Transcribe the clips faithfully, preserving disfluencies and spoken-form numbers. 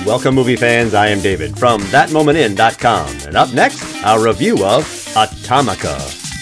Welcome, movie fans. I am David from that moment in dot com. And up next, our review of Atomica.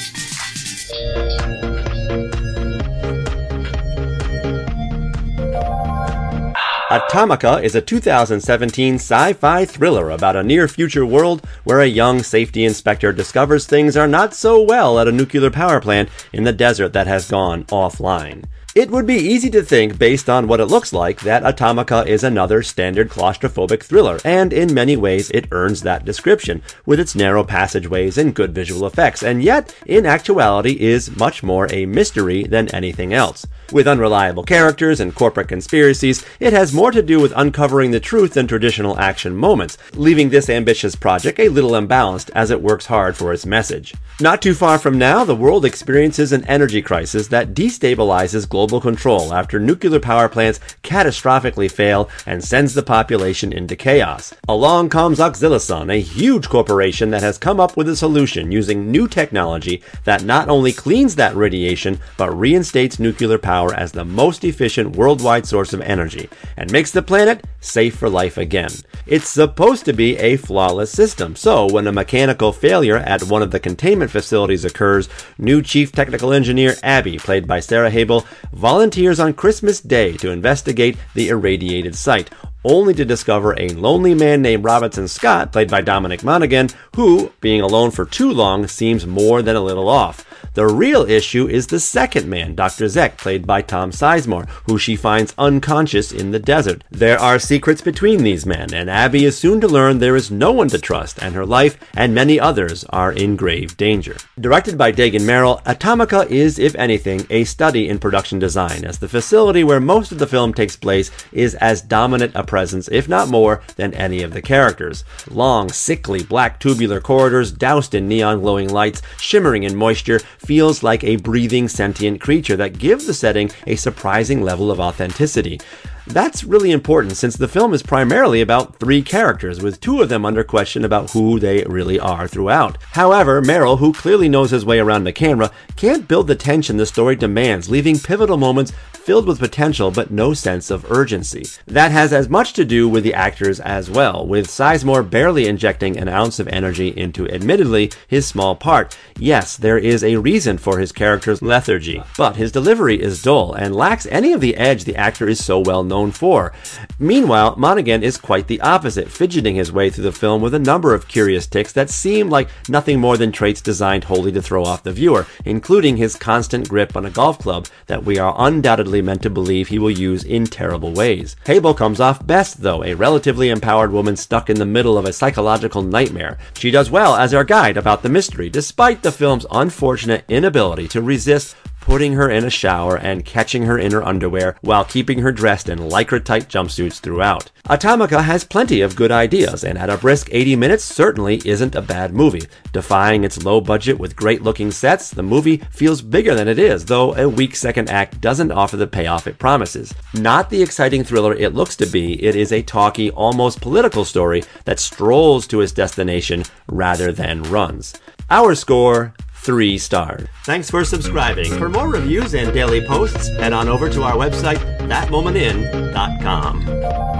Atomica is a two thousand seventeen sci-fi thriller about a near-future world where a young safety inspector discovers things are not so well at a nuclear power plant in the desert that has gone offline. It would be easy to think, based on what it looks like, that Atomica is another standard claustrophobic thriller, and in many ways it earns that description, with its narrow passageways and good visual effects, and yet, in actuality, is much more a mystery than anything else. With unreliable characters and corporate conspiracies, it has more to do with uncovering the truth than traditional action moments, leaving this ambitious project a little imbalanced as it works hard for its message. Not too far from now, the world experiences an energy crisis that destabilizes global control after nuclear power plants catastrophically fail and sends the population into chaos. Along comes Oxylison, a huge corporation that has come up with a solution using new technology that not only cleans that radiation, but reinstates nuclear power as the most efficient worldwide source of energy, and makes the planet safe for life again. It's supposed to be a flawless system, so when a mechanical failure at one of the containment facilities occurs, new Chief Technical Engineer Abby, played by Sarah Habel, volunteers on Christmas Day to investigate the irradiated site, only to discover a lonely man named Robinson Scott, played by Dominic Monaghan, who, being alone for too long, seems more than a little off. The real issue is the second man, Doctor Zek, played by Tom Sizemore, who she finds unconscious in the desert. There are secrets between these men, and Abby is soon to learn there is no one to trust, and her life and many others are in grave danger. Directed by Dagan Merrill, Atomica is, if anything, a study in production design, as the facility where most of the film takes place is as dominant a presence, if not more, than any of the characters. Long, sickly, black tubular corridors doused in neon glowing lights, shimmering in moisture, feels like a breathing sentient creature that gives the setting a surprising level of authenticity. That's really important since the film is primarily about three characters, with two of them under question about who they really are throughout. However, Merrill, who clearly knows his way around the camera, can't build the tension the story demands, leaving pivotal moments filled with potential but no sense of urgency. That has as much to do with the actors as well, with Sizemore barely injecting an ounce of energy into admittedly his small part. Yes, there is a reason for his character's lethargy, but his delivery is dull and lacks any of the edge the actor is so well known for. Meanwhile, Monaghan is quite the opposite, fidgeting his way through the film with a number of curious tics that seem like nothing more than traits designed wholly to throw off the viewer, including his constant grip on a golf club that we are undoubtedly meant to believe he will use in terrible ways. Habel comes off best, though, a relatively empowered woman stuck in the middle of a psychological nightmare. She does well as our guide about the mystery, despite the film's unfortunate inability to resist putting her in a shower and catching her in her underwear while keeping her dressed in lycra-tight jumpsuits throughout. Atomica has plenty of good ideas, and at a brisk eighty minutes certainly isn't a bad movie. Defying its low budget with great-looking sets, the movie feels bigger than it is, though a weak second act doesn't offer the payoff it promises. Not the exciting thriller it looks to be, it is a talky, almost political story that strolls to its destination rather than runs. Our score: three stars. Thanks for subscribing. For more reviews and daily posts, head on over to our website, that moment in dot com.